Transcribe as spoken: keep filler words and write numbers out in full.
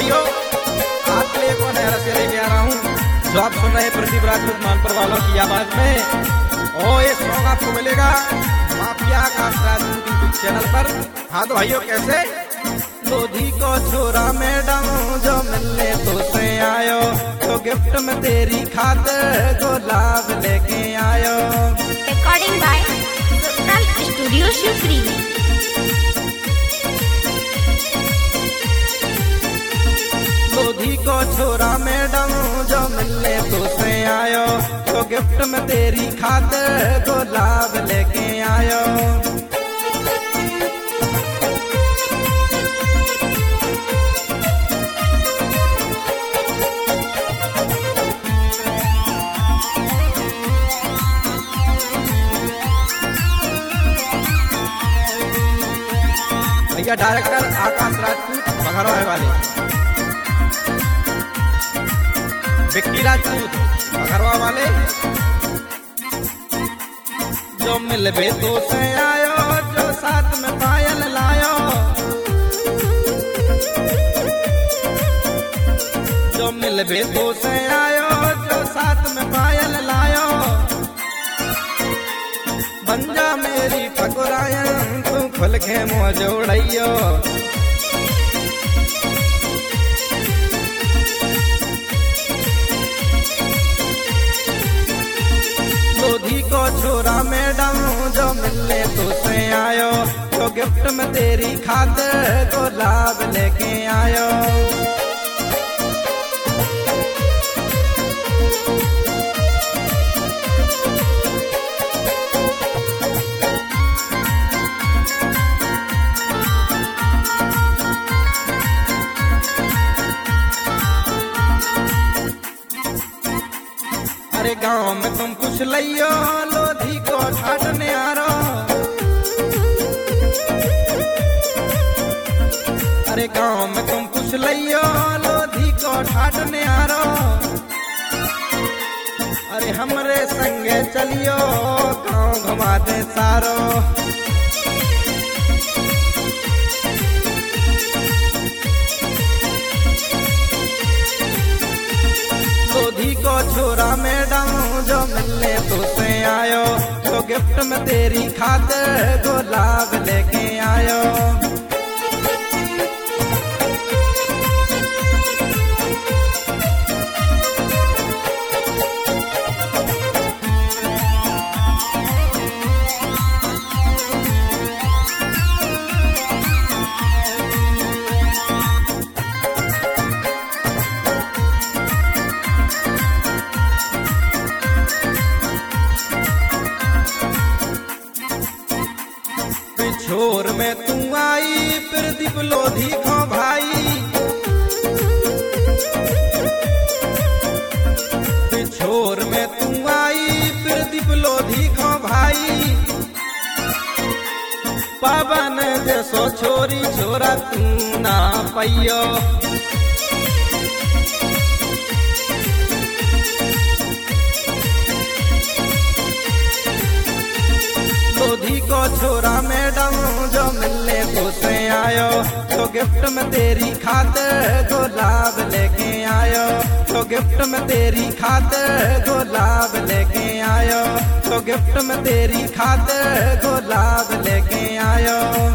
भाइयों, आपके लिए कौन है रसिया लेके आ रहा हूँ जो आप सुन रहे हैं प्रदीप राजपूत मानपुर वालों की आवाज में। और ये सॉन्ग आपको मिलेगा माफिया का राजपूत चैनल पर। हाँ तो भाइयों, कैसे लोधी को छोरा मैडम जो मिलने तो से आयो, तो गिफ्ट में तेरी खातिर गुलाब लेके आयो। Recording by studio Shivshri. Lodhi को छोरा मैडम जो मिलने तो से आयो, तो गिफ्ट में तेरी खातिर गुलाब लेके आयो। भैया डायरेक्टर आकाश राजपूत बघरवा वाले, विक्की राजपूत बघरवा वाले। जो मिलबे तो से आयो, जो साथ में पायल लायो, जो मिलबे तो से आयो, जो साथ में पायल लायो। बंजा मेरी ठकुरायन तू खुल के मुँह जोड़ियो। लोधी को छोरा मैडम जो मिलने तो से आयो, तो गिफ्ट में तेरी खातिर गुलाब लेके आयो। अरे गांव में तुम कुछ लियो, लोधी को ठाटने आ रो। अरे गांव में तुम कुछ लियो, लोधी को ठाटने आ रो। अरे हमरे संगे चलियो, गांव घुमा दे सारो। लोधी को छोरा मैडम जो मिलने तो से आयो, तो गिफ्ट में तेरी खातिर गुलाब लेके आयो। छोर में तू आई प्रदीप लोधी को भाई, छोर में तू आई प्रदीप लोधी को भाई। पवन जैसो छोरी छोरा तू ना पैयो। लोधी को छोरा मैडम जो मिलने तो से आयो, तो गिफ्ट में तेरी खातिर गुलाब लेके आयो। तो गिफ्ट में तेरी खातिर गुलाब लेके आयो, तो गिफ्ट में तेरी खातिर गुलाब लेके आयो।